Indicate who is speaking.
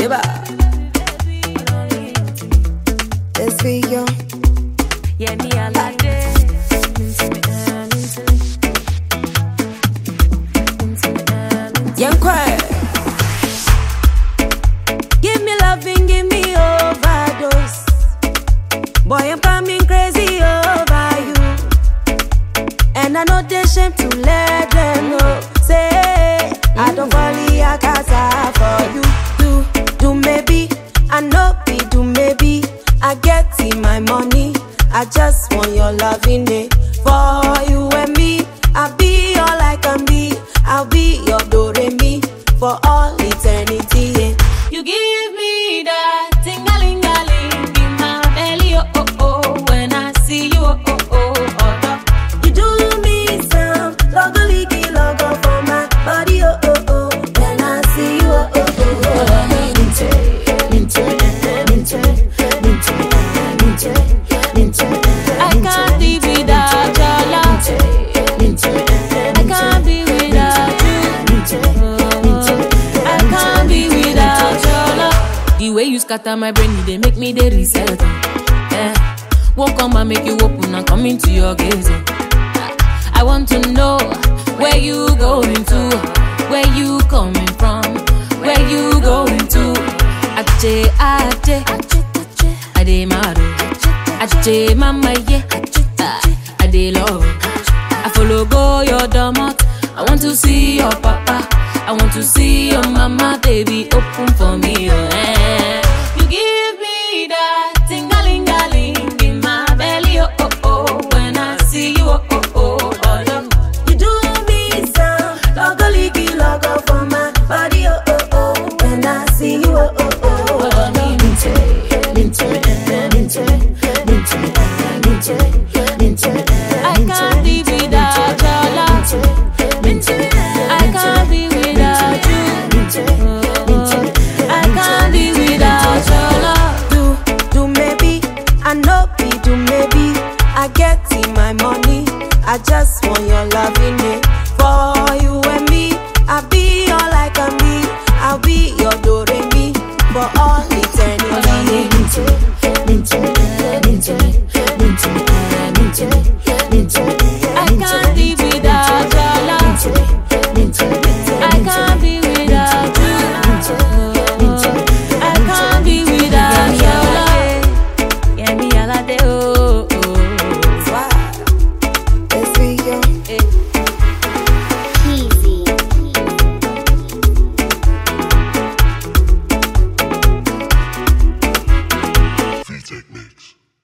Speaker 1: Eba. Let's be young.
Speaker 2: Yeah, me a lot day.
Speaker 1: Young choir.
Speaker 2: Give me loving, give me overdose. Boy, I'm coming crazy over you. And I know they shame to let them know. Say, I don't fall a casa for you. Do maybe, I know be do maybe. I get in my money. I just want your loving it. For you and me, I'll be all I can be. I'll be your do-re-mi for all eternity. Yeah. You give me that ting-a-ling-a-ling in my belly, oh oh oh. When I see you, oh oh oh oh. You do me some logo-ligi logo for my body, oh oh oh. When I see you, oh oh oh. I can't live without your love. I can't be without you. I can't be without your love. The way you scatter my brain, they make me the reset. Yeah. Won't come and make you open and come into your gaze. I want to know where you going to, where you coming from, where you going to. Ache, I dey mad. Ache, mama, yeah. I dey love. I follow go your domot. I want to see your papa. I want to see your mama, baby. Open for me, oh, eh.